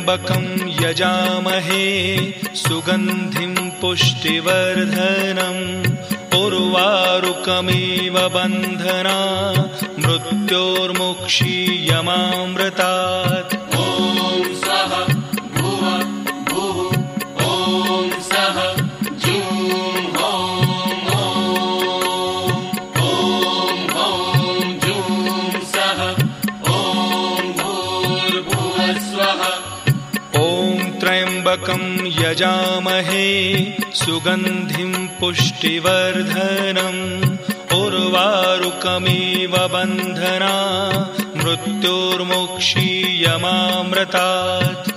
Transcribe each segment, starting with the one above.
त्र्यम्बकं यजामहे सुगन्धिं पुष्टिवर्धनम् उर्वारुकमिव बन्धनात् मृत्योर्मुक्षीयमामृतात्। त्र्यम्बकं यजामहे सुगन्धिं पुष्टिवर्धनम् उर्वारुकमिव बन्धनात् मृत्योर्मुक्षीयमामृतात्।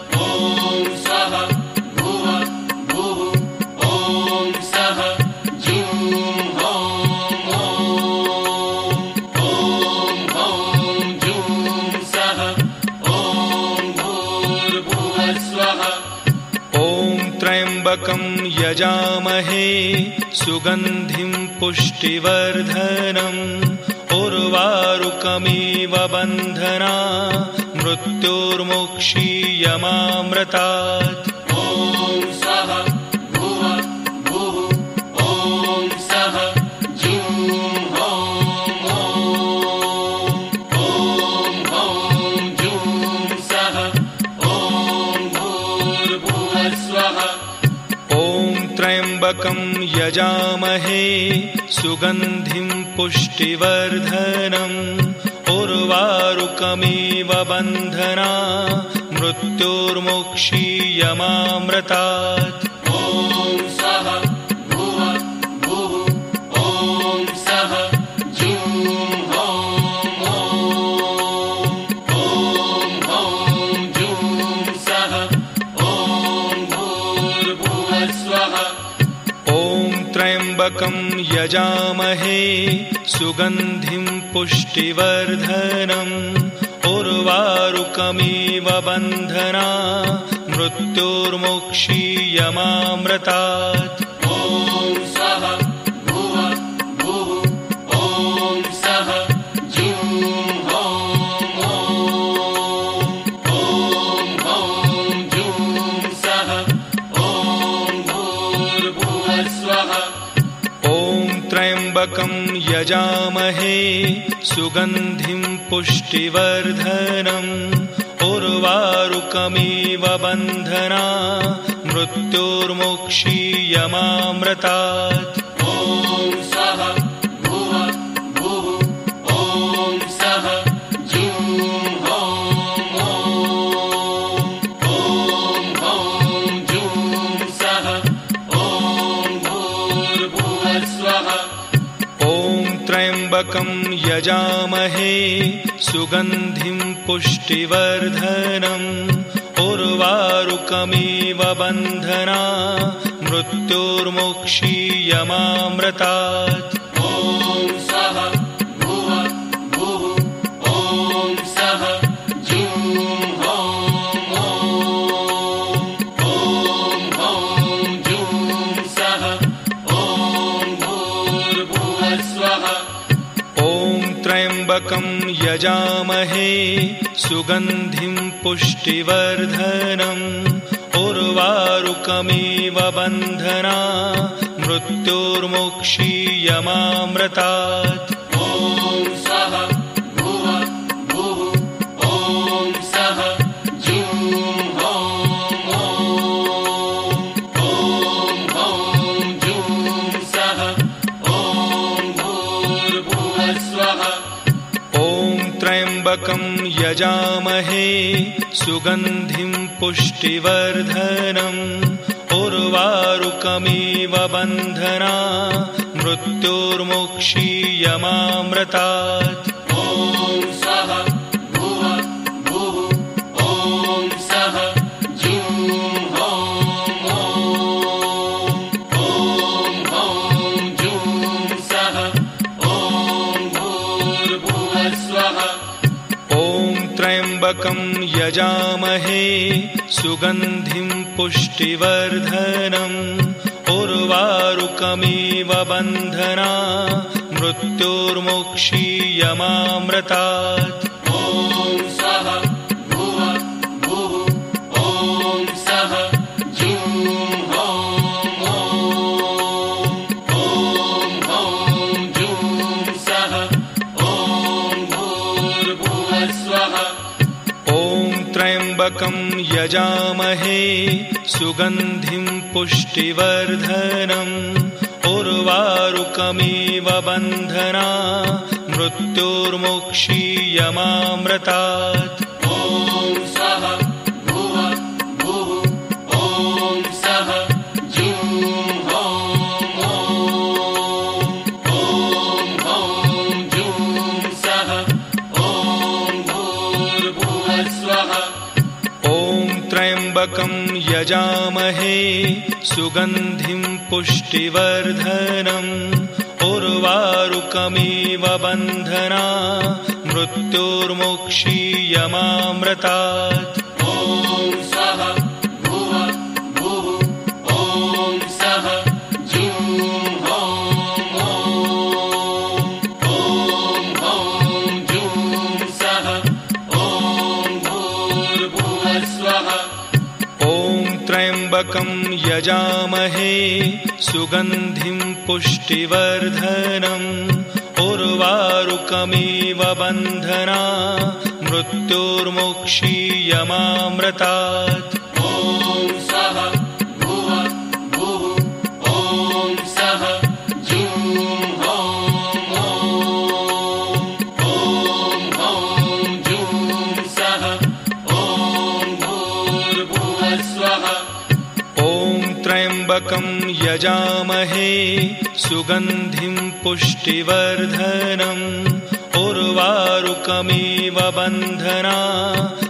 त्र्यम्बकं यजामहे सुगन्धिं पुष्टिवर्धनम् उर्वारुकमिव बन्धनात् मृत्योर्मुक्षीयमामृतात्। त्र्यम्बकं यजामहे सुगन्धिं पुष्टिवर्धनम् उर्वारुकमिव बन्धनात् मृत्योर्मुक्षीयमामृतात्। त्र्यम्बकं यजामहे सुगन्धिं पुष्टिवर्धनम् उर्वारुकमिव बन्धनात् मृत्योर्मुक्षीयमामृतात्। त्र्यम्बकं यजामहे सुगन्धिं पुष्टिवर्धनम् उर्वारुकमिव बन्धनात् मृत्योर्मुक्षीयमामृतात्। त्र्यम्बकं यजामहे सुगन्धिं पुष्टिवर्धनम् उर्वारुकमिव बन्धनात् मृत्योर्मुक्षीयमामृतात्। त्र्यम्बकं यजामहे सुगन्धिं पुष्टिवर्धनम् उर्वारुकमिव बन्धनात् मृत्योर्मुक्षीयमामृतात्। त्र्यम्बकं यजामहे सुगन्धिं पुष्टिवर्धनम् उर्वारुकमिव बन्धनात् मृत्योर्मुक्षीयमामृतात्। त्र्यम्बकं यजामहे सुगन्धिं पुष्टिवर्धनम् उर्वारुकमिव बन्धनात् मृत्योर्मुक्षीयमामृतात्। त्र्यम्बकं यजामहे सुगन्धिं पुष्टिवर्धनम् उर्वारुकमिव बन्धनात् मृत्योर्मुक्षीयमामृतात्। ॐ सः भुवः भुः ॐ सः जुं हों ॐ जुं सः ॐ भूर्भुवः स्वः। ॐ त्र्यम्बकं यजामहे सुगन्धिं पुष्टिवर्धनम् उर्वारुकमिव बन्धनात् मृत्योर्मुक्षीयमामृतात्। ॐ सः भुवः भुः ॐ सः जुं हों ॐ जुं सः ॐ भूर्भुवः स्वः। ॐ त्र्यम्बकं यजामहे सुगन्धिं पुष्टिवर्धनम् उर्वारुकमिव बन्धनात् मृत्योर्मुक्षीयमामृतात्। ॐ सः भुवः भुः ॐ सः जुं हों ॐ जुं सः ॐ भूर्भुवः स्वः। ॐ त्र्यम्बकं यजामहे सुगन्धिं पुष्टिवर्धनम् उर्वारुकमिव बन्धनात्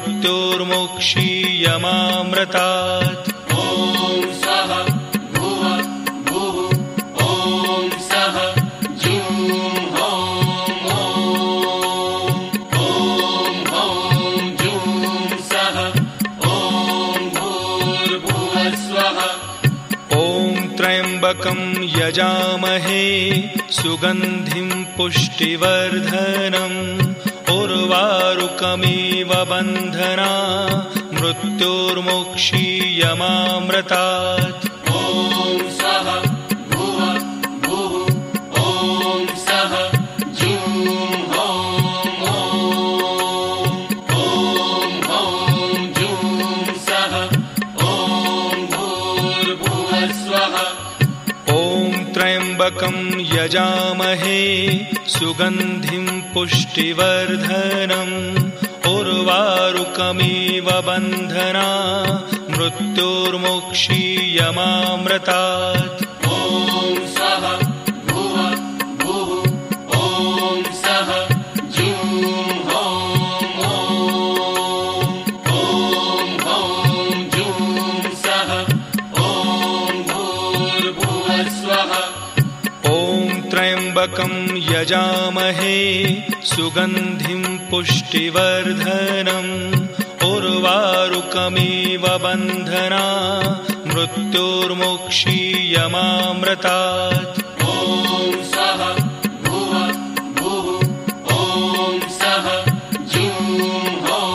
मृत्योर्मुक्षीयमामृतात्। ॐ सः भुवः भुः ॐ सः जुं हों ॐ जुं सः ॐ भूर्भुवः स्वः। ॐ त्र्यम्बकं यजामहे सुगन्धिं पुष्टिवर्धनम् उर्वारुकमिव बन्धनात् मृत्योर्मुक्षीयमामृतात्। ॐ सः भुवः भुः ॐ सः जुं हों ॐ जुं सः ॐ भूर्भुवः स्वः। ॐ त्र्यम्बकं यजामहे सुगन्धिं पुष्टिवर्धनम् उर्वारुकमिव बन्धनात् मृत्योर्मुक्षीयमामृतात्। ॐ सः भुवः भुः ॐ सः जुं हों ॐ जुं सः ॐ भूर्भुवः स्वः। ॐ त्र्यम्बकं यजामहे सुगन्धिं पुष्टिवर्धनम् उर्वारुकमिव बन्धनात् मृत्योर्मुक्षीयमामृतात्। ॐ सः भुवः भुः ॐ सः जुं हों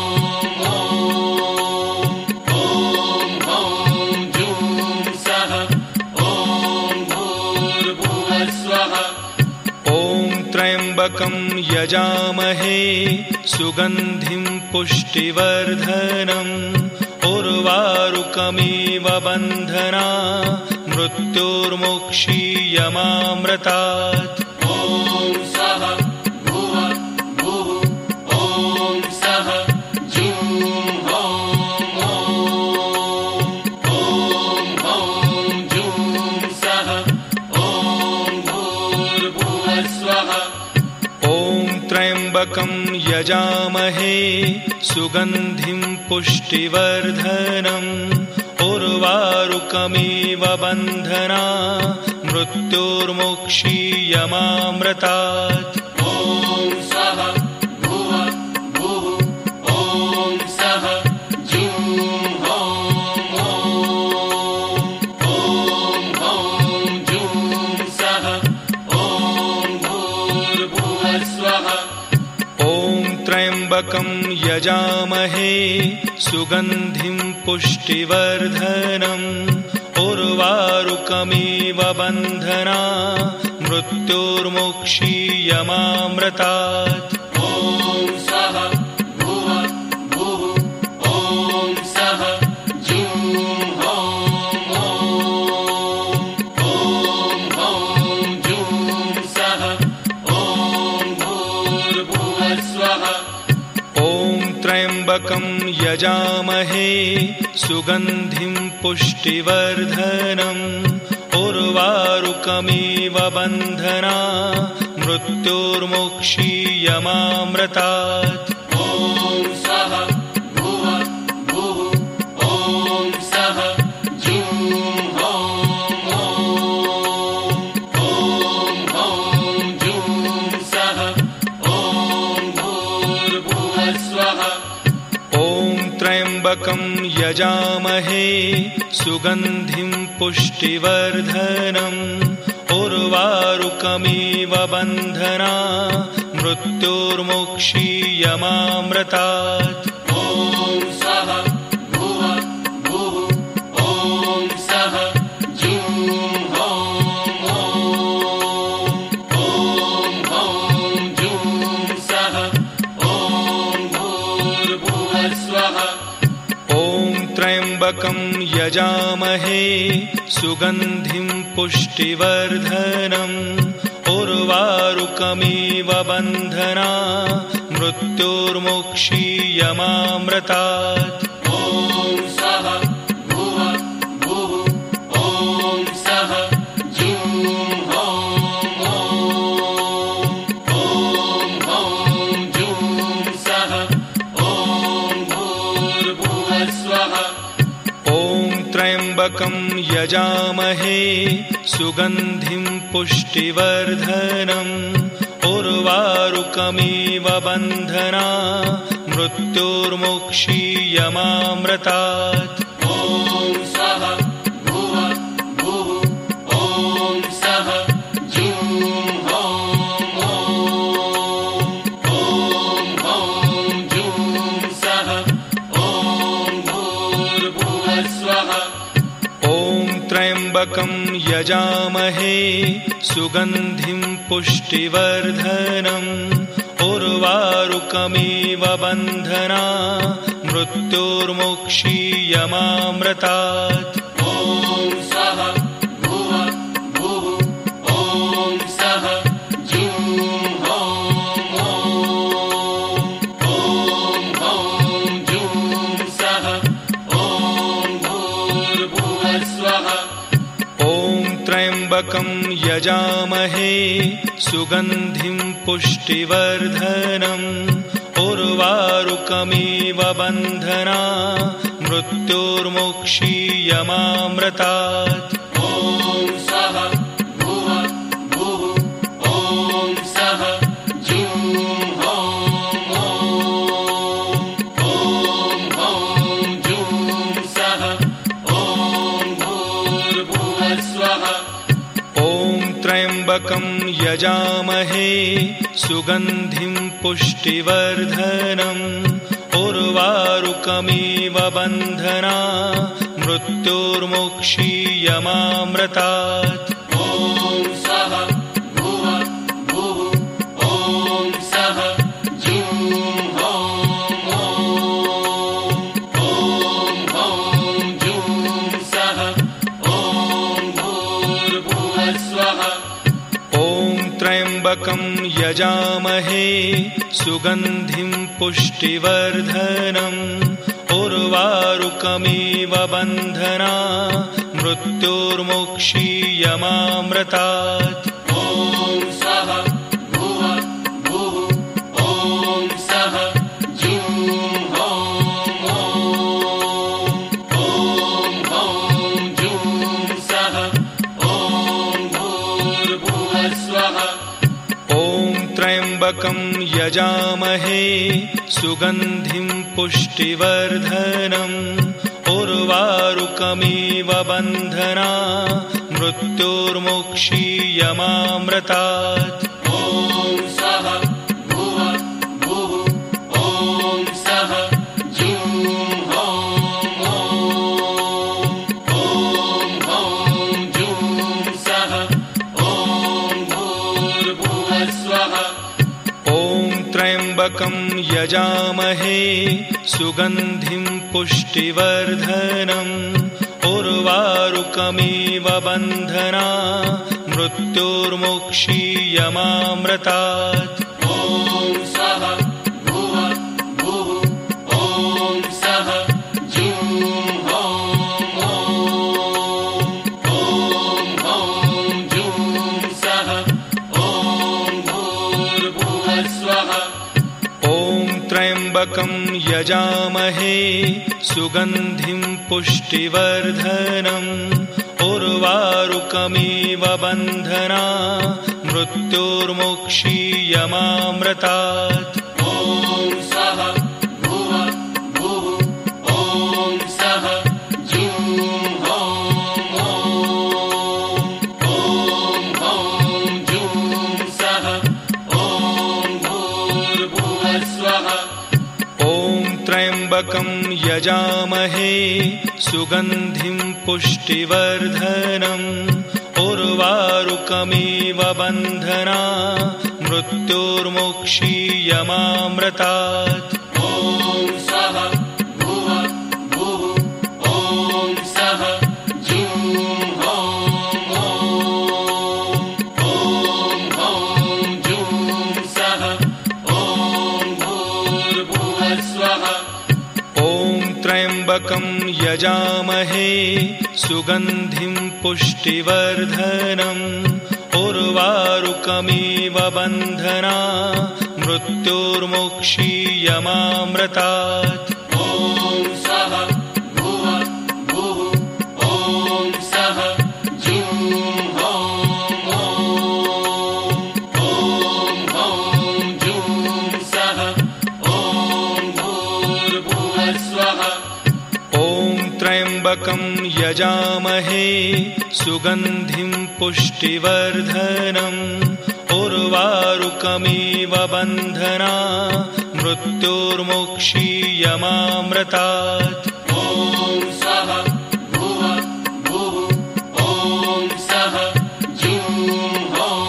ॐ जुं सः ॐ भूर्भुवः स्वः। ॐ त्र्यम्बकं यजामहे सुगन्धिं पुष्टिवर्धनम् उर्वारुकमिव बन्धनात् मृत्योर्मुक्षीयमामृतात्। ॐ सः भुवः भुः ॐ सः जुं हों ॐ जुं सः ॐ भूर्भुवः स्वः। ॐ त्र्यम्बकं यजामहे सुगन्धिं पुष्टिवर्धनम् उर्वारुकमिव बन्धनात् मृत्योर्मुक्षीयमामृतात्। ॐ सः भुवः भुः ॐ सः जुं हों ॐ जुं सः ॐ भूर्भुवः स्वः। ॐ त्र्यम्बकं यजामहे सुगन्धिं पुष्टिवर्धनम् उर्वारुकमिव बन्धनात् मृत्योर्मुक्षीयमामृतात्। ॐ सः भुवः भुः ॐ त्र्यम्बकं यजामहे सुगन्धिं पुष्टिवर्धनम् उर्वारुकमिव बन्धना मृत्युर्मुक्षीयमामृतात्। ॐ स्वः भुवः भुः ॐ सः जुं हों जुं सः ॐ भूर्भुवः स्वः। ॐ त्र्यम्बकं यजामहे सुगन्धिं पुष्टिवर्धनम् उर्वारुकमिव बन्धना मृत्युर्मुक्षीयमामृतात्। ॐ स्वः भुवः भुः ॐ सः जुं हों जुं सः ॐ भूर्भुवः स्वः। ॐ त्र्यम्बकं यजामहे सुगन्धिं पुष्टिवर्धनम् उर्वारुकमिव बन्धना मृत्युर्मुक्षीयमामृतात्। ॐ स्वः भुवः भुः ॐ सः जुं हों जुं सः ॐ भूर्भुवः स्वः। ॐ त्र्यम्बकं यजामहे सुगन्धिं पुष्टिवर्धनम् उर्वारुकमिव बन्धना मृत्युर्मुक्षीयमामृतात्। ॐ स्वः भुवः भुः ॐ सः जुं हों जुं सः ॐ भूर्भुवः स्वः। ॐ त्र्यम्बकं यजामहे सुगन्धिं पुष्टिवर्धनम् उर्वारुकमिव बन्धना मृत्युर्मुक्षीयमामृतात्। ॐ स्वः भुवः भुः ॐ सः जुं हों जुं सः ॐ भूर्भुवः स्वः। ॐ त्र्यम्बकं यजामहे सुगन्धिं पुष्टिवर्धनम् उर्वारुकमिव बन्धना मृत्युर्मुक्षीयमामृतात्। ॐ स्वः भुवः भुः ॐ सः जुं हों जुं सः ॐ भूर्भुवः स्वः। ॐ त्र्यम्बकं यजामहे सुगन्धिं पुष्टिवर्धनम् उर्वारुकमिव बन्धना मृत्युर्मुक्षीयमामृतात्। ॐ स्वः भुवः भुः ॐ सः जुं हों जुं सः ॐ भूर्भुवः स्वः। ॐ त्र्यम्बकं यजामहे सुगन्धिं पुष्टिवर्धनम् उर्वारुकमिव बन्धना मृत्युर्मुक्षीयमामृतात्। ॐ स्वः भुवः भुः ॐ सः जुं हों जुं सः ॐ भूर्भुवः स्वः। ॐ त्र्यम्बकं यजामहे सुगन्धिं पुष्टिवर्धनम् उर्वारुकमिव बन्धना मृत्युर्मुक्षीयमामृतात्। ॐ स्वः भुवः भुः ॐ सः जुं हों जुं सः ॐ भूर्भुवः स्वः। ॐ त्र्यम्बकं यजामहे सुगन्धिं पुष्टिवर्धनम् उर्वारुकमिव बन्धना मृत्युर्मुक्षीयमामृतात्। ॐ स्वः भुवः भुः ॐ त्र्यम्बकं यजामहे सुगन्धिं पुष्टिवर्धनम् उर्वारुकमिव बन्धना मृत्युर्मुक्षीयमामृतात्। ॐ सः भुव भुः ॐ सः जुं हों जुं सः ॐ भूर्भुवः स्वः। ॐ त्र्यम्बकं यजामहे सुगन्धिं पुष्टिवर्धनम् उर्वारुकमिव बन्धना मृत्युर्मुक्षीयमामृतात्। ॐ सः भुव भुः ॐ सः जुं हों जुं सः ॐ भूर्भुवः स्वः। ॐ त्र्यम्बकं यजामहे सुगन्धिं पुष्टिवर्धनम् उर्वारुकमिव बन्धना मृत्युर्मुक्षीयमामृतात्। ॐ सः भुव भुः ॐ सः जुं हों जुं सः ॐ भूर्भुवः स्वः। ॐ त्र्यम्बकं यजामहे सुगन्धिं पुष्टिवर्धनम् उर्वारुकमिव बन्धना मृत्युर्मुक्षीयमामृतात्। ॐ सः भुव भुः ॐ सः जुं हों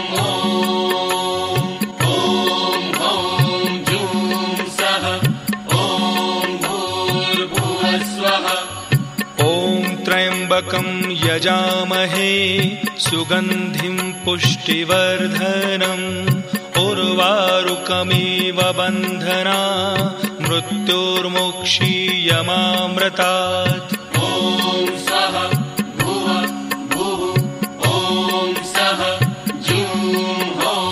जुं सः ॐ भूर्भुवः स्वः। ॐ त्र्यम्बकं यजामहे सुगन्धिं पुष्टिवर्धनम् उर्वारुकमिव बन्धना मृत्युर्मुक्षीयमामृतात्। ॐ सः भुव भुः ॐ सः जुं हों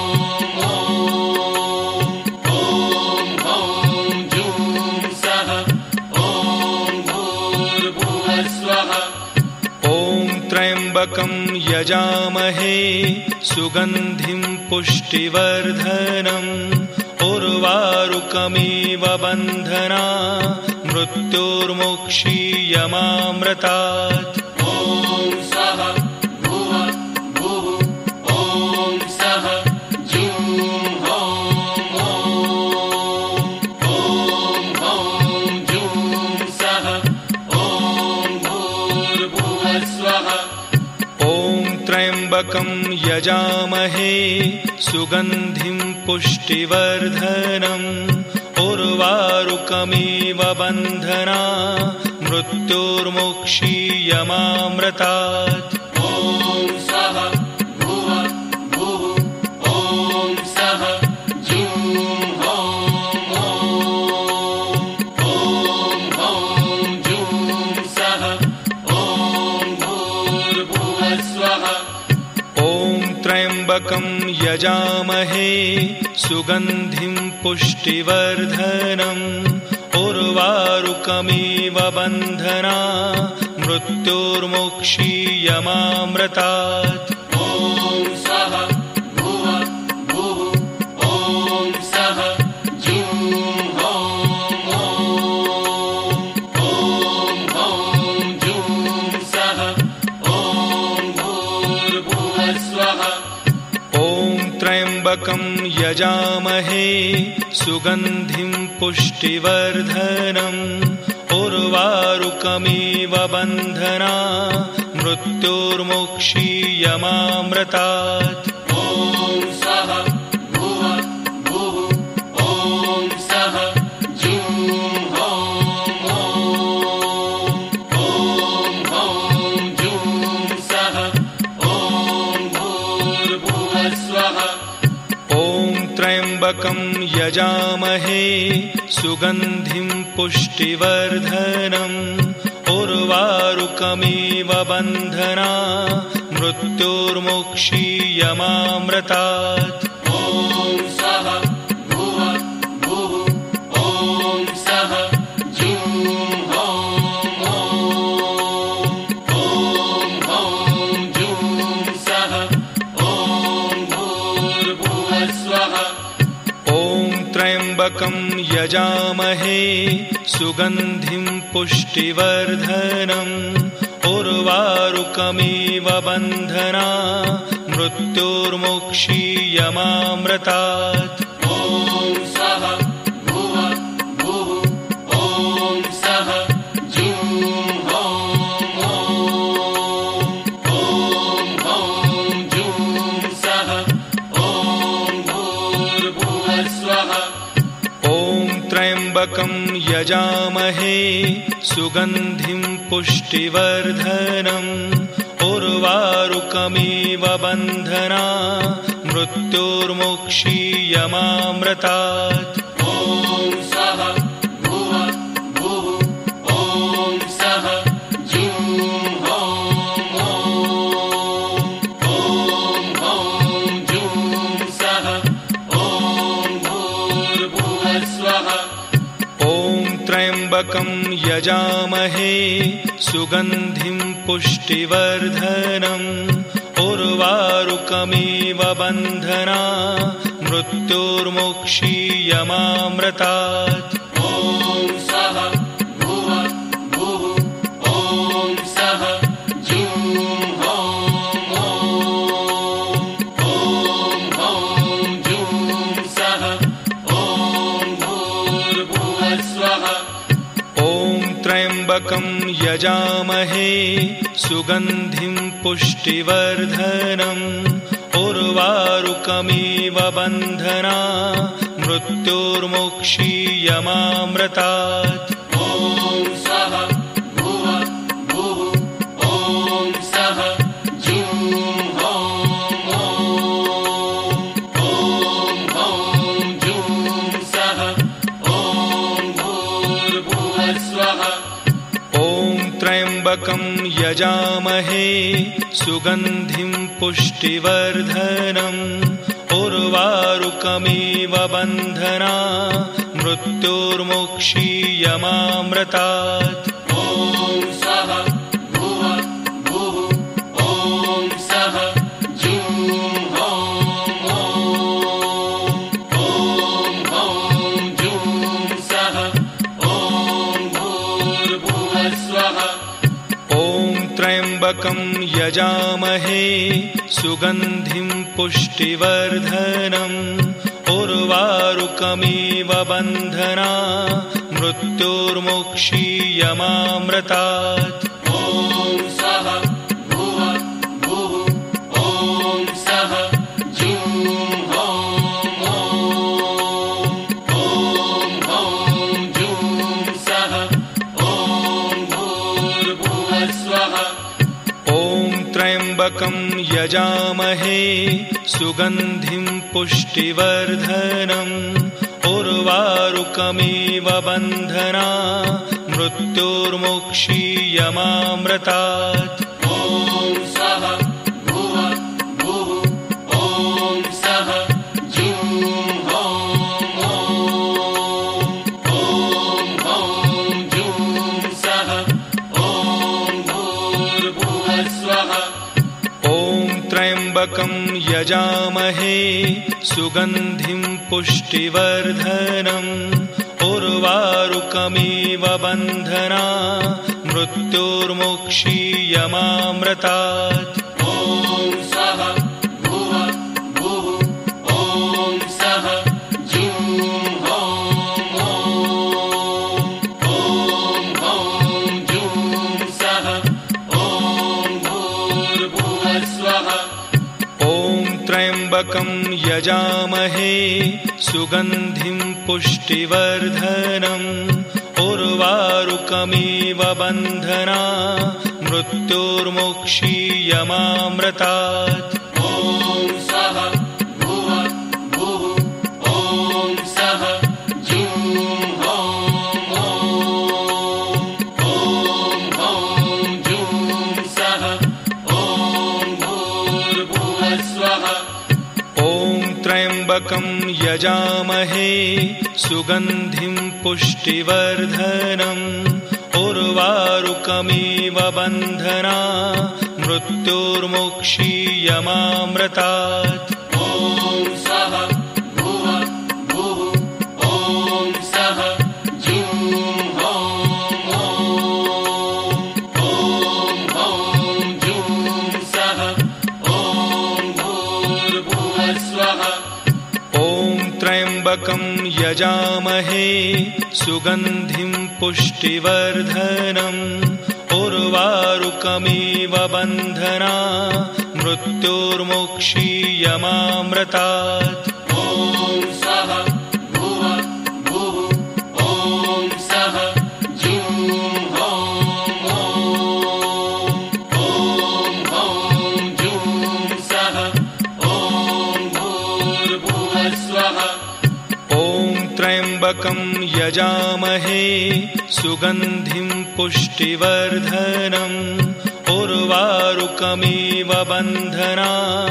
जुं सः ॐ भूर्भुवः स्वः। ॐ त्र्यम्बकं यजामहे सुगन्धिं पुष्टिवर्धनम् उर्वारुकमिव बन्धना मृत्युर्मुक्षीयमामृतात्। ॐ सः भुव भुः ॐ सः जुं हों जुं सः ॐ भूर्भुवः स्वः। ॐ त्र्यम्बकं यजामहे सुगन्धिं पुष्टिवर्धनम् उर्वारुकमिव बन्धना मृत्युर्मुक्षीयमामृतात्। ॐ सः भुव भुः ॐ सः जुं हों जुं सः ॐ भूर्भुवः स्वः। ॐ त्र्यम्बकं यजामहे सुगन्धिं पुष्टिवर्धनम् उर्वारुकमिव बन्धना मृत्युर्मुक्षीयमामृतात्। ॐ सः भुव भुः ॐ सः जुं हों जुं सः ॐ भूर्भुवः स्वः। ॐ त्र्यम्बकं यजामहे सुगन्धिं पुष्टिवर्धनम् उर्वारुकमिव बन्धना मृत्युर्मुक्षीयमामृतात्। ॐ सः भुव भुः ॐ सः जुं हों जुं सः ॐ भूर्भुवः स्वः। ॐ त्र्यम्बकं यजामहे सुगन्धिं पुष्टिवर्धनम् उर्वारुकमिव बन्धना मृत्युर्मुक्षीयमामृतात्। ॐ सः भुव भुः ॐ त्र्यम्बकं यजामहे सुगन्धिं पुष्टिवर्धनम् उर्वारुकमिव बन्धनात् मृत्योर्मुक्षीयमामृतात्। त्र्यम्बकं यजामहे सुगन्धिं पुष्टिवर्धनम् उर्वारुकमिव बन्धनात् मृत्योर्मुक्षीयमामृतात्। त्र्यम्बकं यजामहे सुगन्धिं पुष्टिवर्धनम् उर्वारुकमिव बन्धनात् मृत्योर्मुक्षीयमामृतात्। त्र्यम्बकं यजामहे सुगन्धिं पुष्टिवर्धनम् उर्वारुकमिव बन्धनात् मृत्योर्मुक्षीयमामृतात्। त्र्यम्बकं यजामहे सुगन्धिं पुष्टिवर्धनम् उर्वारुकमिव बन्धनात् मृत्योर्मुक्षीयमामृतात्। त्र्यम्बकं यजामहे सुगन्धिं पुष्टिवर्धनम् उर्वारुकमिव बन्धनात् मृत्योर्मुक्षीयमामृतात्। त्र्यम्बकं यजामहे सुगन्धिं पुष्टिवर्धनम् उर्वारुकमिव बन्धनात् मृत्योर्मुक्षीयमामृतात्। त्र्यम्बकं यजामहे सुगन्धिं पुष्टिवर्धनम् उर्वारुकमिव बन्धनात् मृत्योर्मुक्षीयमामृतात्। त्र्यम्बकं यजामहे सुगन्धिं पुष्टिवर्धनम् उर्वारुकमिव बन्धनात् मृत्योर्मुक्षीयमामृतात्। त्र्यम्बकं यजामहे सुगन्धिं पुष्टिवर्धनम् उर्वारुकमिव बन्धना मृत्युर्मुक्षीयमामृतात् ॐ सः भुवः भुः ॐ सः जुं हों जुं सः ॐ भूर्भुवः स्वः ॐ त्र्यम्बकं यजामहे सुगन्धिं पुष्टिवर्धनम् उर्वारुकमिव बन्धना मृत्युर्मुक्षीयमामृतात् ॐ सः भुवः भुः ॐ सः जुं हों जुं सः ॐ भूर्भुवः स्वः ॐ त्र्यम्बकं यजामहे सुगन्धिं पुष्टिवर्धनम् उर्वारुकमिव बन्धना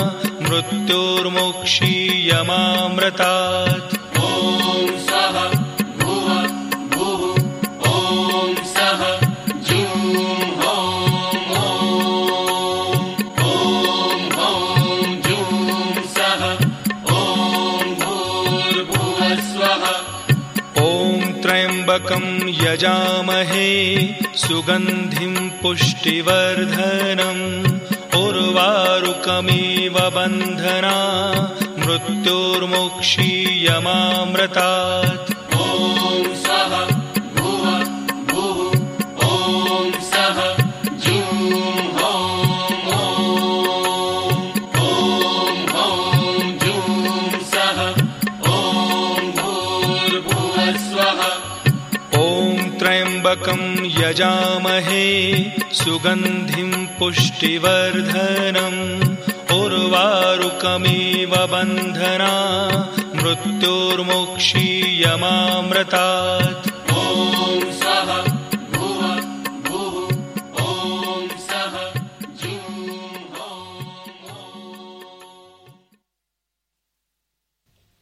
मृत्युर्मुक्षीयमामृतात् ॐ सः भुवः भुः ॐ सः जुं हों जुं सः ॐ भूर्भुवः स्वः ॐ त्र्यम्बकं यजामहे सुगन्धिं पुष्टिवर्धनम् उर्वारुकमिव बन्धना मृत्युर्मुक्षीयमामृतात् ॐ सः भुवः भुः ॐ सः जुं हों जुं सः ॐ भूर्भुवः स्वः ॐ त्र्यम्बकं यजामहे सुगन्धिं पुष्टिवर्धनम् उर्वारुकमिव बन्धना मृत्युर्मुक्षीयमामृतात्